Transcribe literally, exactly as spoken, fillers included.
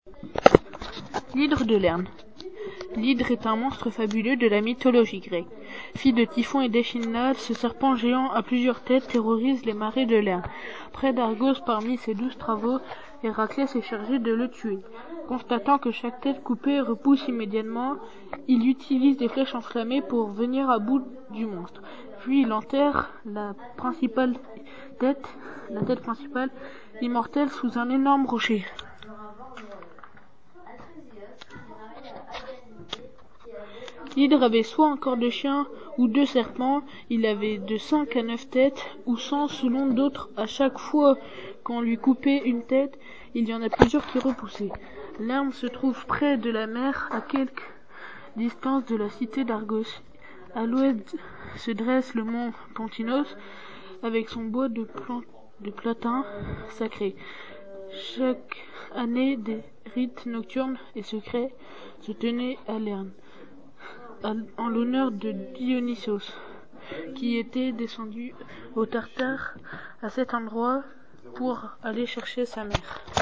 L'hydre de Lerne. L'hydre est un monstre fabuleux de la mythologie grecque. Fille de Typhon et d'Échidna, ce serpent géant à plusieurs têtes terrorise les marais de Lerne. Près d'Argos, parmi ses douze travaux, Héraclès est chargé de le tuer. Constatant que chaque tête coupée repousse immédiatement, il utilise des flèches enflammées pour venir à bout du monstre. Puis il enterre la principale tête, la tête principale, immortelle, sous un énorme rocher. L'hydre avait soit un corps de chien ou deux serpents, il avait de cinq à neuf têtes, ou cent selon d'autres. À chaque fois qu'on lui coupait une tête, il y en a plusieurs qui repoussaient. Lerne se trouve près de la mer, à quelque distance de la cité d'Argos. À l'ouest se dresse le mont Pontinos, avec son bois de, plan- de platins sacrés. Chaque année, des rites nocturnes et secrets se tenaient à Lerne, en l'honneur de Dionysos, qui était descendu au Tartare à cet endroit pour aller chercher sa mère.